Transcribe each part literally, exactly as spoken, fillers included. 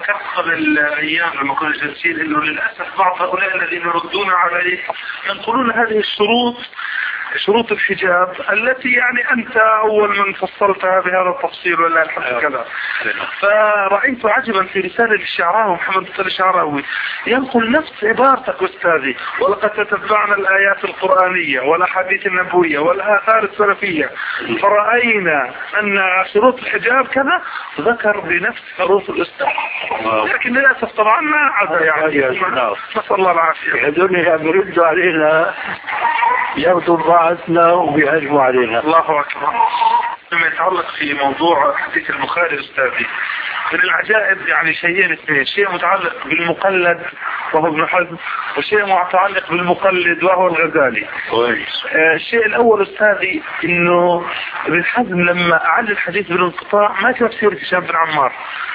ذكرت قبل أيام لما كنا جالسين إنه للأسف بعض هؤلاء الذين يردون عليه ينقلون هذه الشروط، شروط الحجاب التي يعني أنت أول من فصلتها بهذا التفصيل ولا الحمد كذا. فرأيت عجبا في رسالة الشعراوي محمد الشعراوي ينقل نفس عبارتك أستاذي، ولقد تتبعنا الآيات القرآنية والأحاديث النبوية والآثار السلفية فرأينا أن شروط الحجاب كذا، ذكر بنفس حروف الاستحاء، لكن للأسف طبعا ما عدا يعني نسأل الله العافية. الدنيا بيردوا علينا ياخذوا بعضنا وبيهجموا علينا. الله أكبر. لما يتعلق في موضوع حديث البخاري أستاذي، من العجائب يعني شيئين اثنين، شيء متعلق بالمقلد وهو ابن حزم، وشيء متعلق بالمقلد وهو الغزالي. آه الشيء الأول أستاذي إنه ابن حزم لما أعل الحديث بالانقطاع ما كان تفسير هشام بن عمار،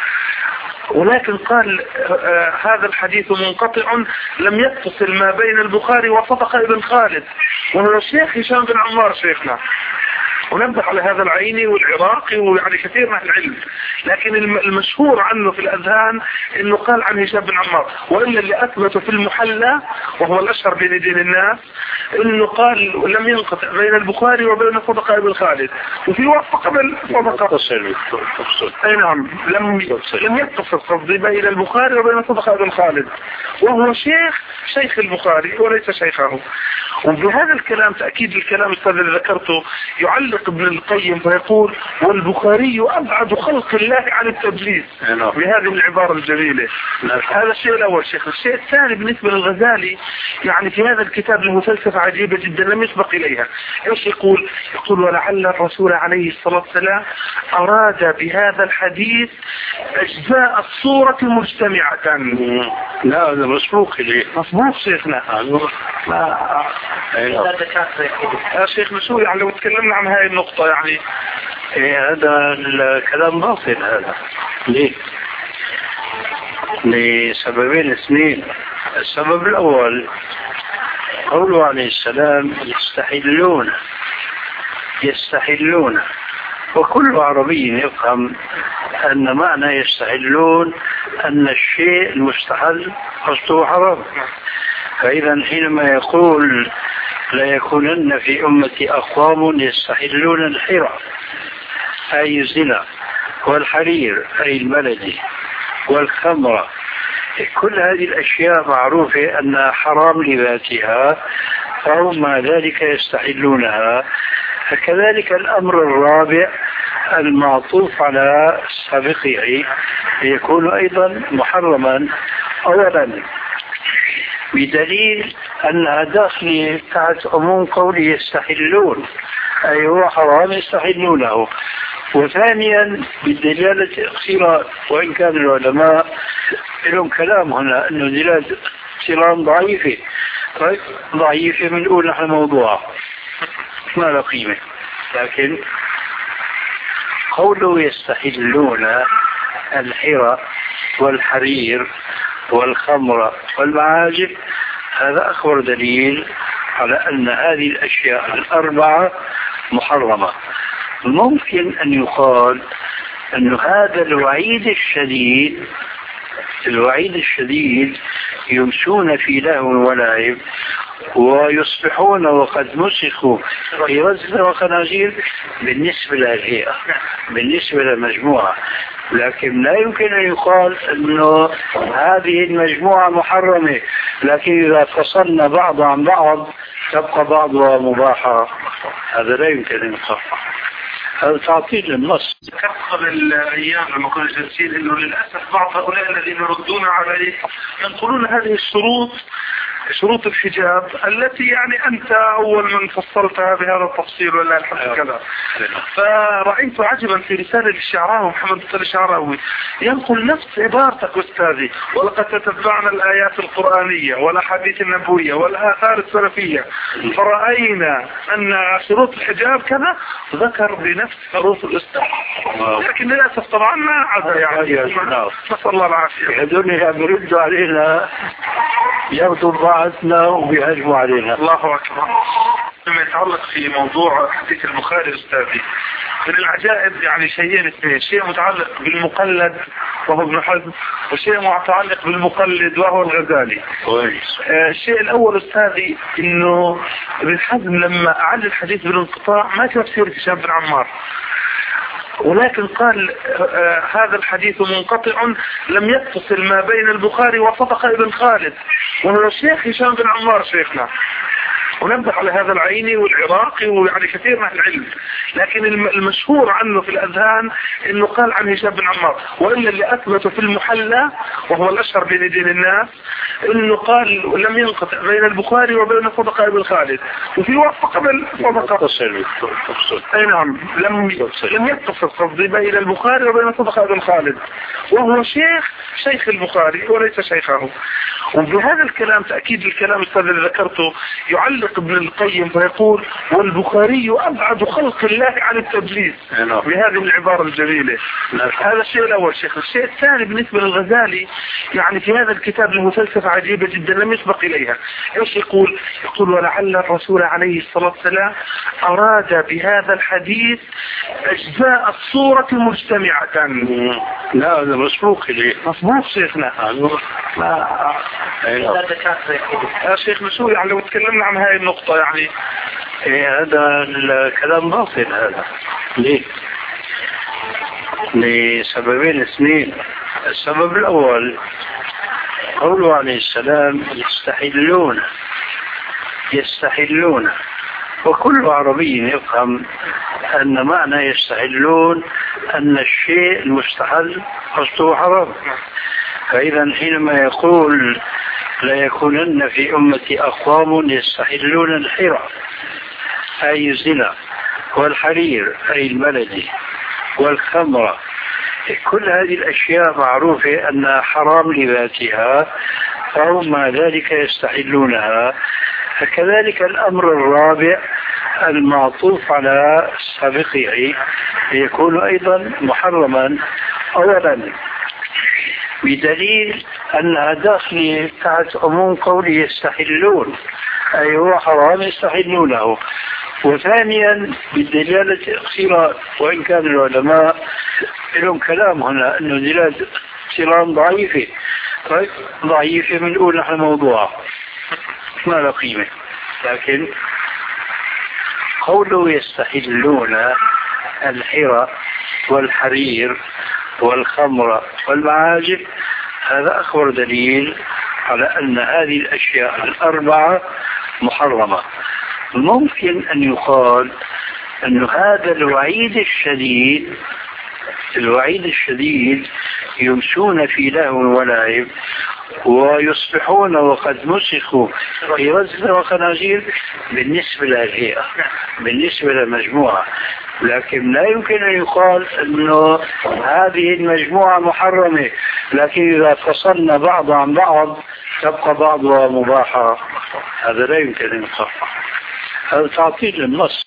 ولكن قال آه هذا الحديث منقطع لم يتصل ما بين البخاري وصدق ابن خالد، وهو الشيخ هشام بن عمار شيخنا، ونبه على هذا العيني والعراقي ويعني كثير من العلم، لكن المشهور عنه في الأذهان انه قال عن هشام بن عمار، وإلا اللي أثبته في المحلى وهو الأشهر بين يدين الناس انه قال لم ينقطع بين البخاري وبين صدق ابن خالد، وفي وقت قبل صدق اي نعم لم لم يتصل قصدي بين البخاري وبين صدق ابن خالد، وهو شيخ شيخ البخاري وليس شيخه. وبهذا الكلام تأكيد الكلام الذي ذكرته يعلق ابن القيم فيقول والبخاري أبعد خلق الله عن التدليس بهذه العبارة الجميلة. هذا الشيء الأول شيخ. الشيء الثاني بالنسبة للغزالي يعني في هذا الكتاب له فلسفة عجيبة جدا لم يسبق إليها. إيش يقول؟ يقول ولعل الرسول عليه الصلاة والسلام أراد بهذا الحديث أجزاء الصورة مجتمعة. لا هذا مسبوق إليه. مسبوق شيخنا. لا يا شيخ مسؤول يعني لو تكلمنا عن هاي النقطة يعني إيه هذا الكلام باطل. هذا ليه؟ لسببين اثنين. السبب الأول قوله عليه السلام يستحلون يستحلون وكل عربي يفهم أن معنى يستحلون أن الشيء المستحل قصده حرام. فإذا حينما يقول لا يكونن في أمتي أقوام يستحلون الحرى أي الزنا والحرير أي البلدي والخمرة، كل هذه الأشياء معروفة أنها حرام لذاتها فهم مع ذلك يستحلونها. فكذلك الأمر الرابع المعطوف على سابقه يكون أيضا محرما أولا بدليل أنها داخل تحت عموم قوله يستحلون أي هو حرام يستحلونه. وثانيا بالدلالة الاقتران، وإن كان العلماء لهم كلام هنا أنه دلالة اقتران ضعيفة طيب ضعيفة من أول نحن موضوع ما له قيمة، لكن قوله يستحلون الحرى والحرير والخمر والمعازف هذا أكبر دليل على أن هذه الأشياء الأربعة محرمة. ممكن أن يقال أن هذا الوعيد الشديد الوعيد الشديد يمشون في لهو ولعب ويصبحون وقد مسخوا في رزق وخنازير بالنسبة للهيئة بالنسبة للمجموعة، لكن لا يمكن أن يقال أنه هذه المجموعة محرمة، لكن إذا فصلنا بعض عن بعض تبقى بعضها مباحة، هذا لا يمكن أن يقال. هذا تعطيل النص. ذكرت قبل أيام لما كنا جالسين إنه للأسف بعض هؤلاء الذين يردون عليه ينقلون هذه الشروط، شروط الحجاب التي يعني أنت أول من فصلتها بهذا التفصيل ولا الحمد كذا. فرأيت عجبا في رسالة الشعراوي محمد الشعراوي ينقل نفس عبارتك أستاذي، ولقد تتبعنا الآيات القرآنية والأحاديث النبوية والآثار السلفية فرأينا أن شروط الحجاب كذا، ذكر بنفس حروف الاستحاء، لكن للأسف طبعا ما عدا يعني نسأل الله العافية. الدنيا بيردوا علينا ياخذوا بعضنا وبيهجموا علينا. الله أكبر. لما يتعلق في موضوع حديث البخاري أستاذي، من العجائب يعني شيئين اثنين، شيء متعلق بالمقلد وهو ابن حزم، وشيء متعلق بالمقلد وهو الغزالي. آه الشيء الاول استاذي انه ابن حزم لما اعل الحديث بالانقطاع ما كان تفسير هشام بن عمار، ولكن قال آه هذا الحديث منقطع لم يتصل ما بين البخاري وصدق ابن خالد، وهو الشيخ هشام بن عمار شيخنا، ونبه على هذا العيني والعراقي ويعني كثير من العلم، لكن المشهور عنه في الأذهان انه قال عن هشام بن عمار، وإلا اللي أثبته في المحلى وهو الأشهر بين يدين الناس انه قال لم ينقطع بين البخاري وبين صدق ابن خالد، وفي وقت قبل صدق اي نعم لم لم يتصل قصدي بين البخاري وبين صدق ابن خالد، وهو شيخ شيخ البخاري وليس شيخه. وبهذا الكلام تأكيد الكلام الذي ذكرته يعلق ابن القيم فيقول والبخاري أبعد خلق الله عن التدليس بهذه العبارة الجميلة. هذا الشيء الأول شيخ. الشيء الثاني بالنسبة للغزالي يعني في هذا الكتاب له فلسفة عجيبة جدا لم يسبق إليها. إيش يقول؟ يقول ولعل الرسول عليه الصلاة والسلام أراد بهذا الحديث أجزاء الصورة مجتمعة. لا هذا مسبوق إليه. مسبوق شيخنا. لا يا شيخ مسؤول يعني لو تكلمنا عن هاي النقطة يعني إيه هذا الكلام باطل. هذا ليه؟ لسببين اثنين. السبب الأول قوله عليه السلام يستحلون يستحلون وكل عربي يفهم أن معنى يستحلون أن الشيء المستحل قصده حرام. فإذا حينما يقول لا يكونن في أمتي أقوام يستحلون الحرى أي الزنا والحرير أي البلدي والخمر، كل هذه الأشياء معروفة أنها حرام لذاتها فهم مع ذلك يستحلونها. فكذلك الأمر الرابع المعطوف على سابقه يكون أيضا محرما أولا بدليل أنها داخل تحت عموم قوله يستحلون أي هو حرام يستحلونه، وثانيا بالدلالة الاقتران، وإن كان العلماء لهم كلام هنا أنه دلالة اقتران ضعيفة. طيب ضعيفة بنقول نحن موضوع ما له قيمة، لكن قوله يستحلون الحرى والحرير والخمر والمعازف هذا أكبر دليل على أن هذه الأشياء الأربعة محرمة. ممكن أن يقال أن هذا الوعيد الشديد الوعيد الشديد يمشون في لهو ولعب ويصبحون وقد مسخوا في رزق وخنازير بالنسبة للهيئة بالنسبة للمجموعة، لكن لا يمكن أن يقال أنه هذه المجموعة محرمة، لكن إذا فصلنا بعض عن بعض تبقى بعضها مباحة. هذا لا يمكن أن يقال، هذا تعطيل للنص.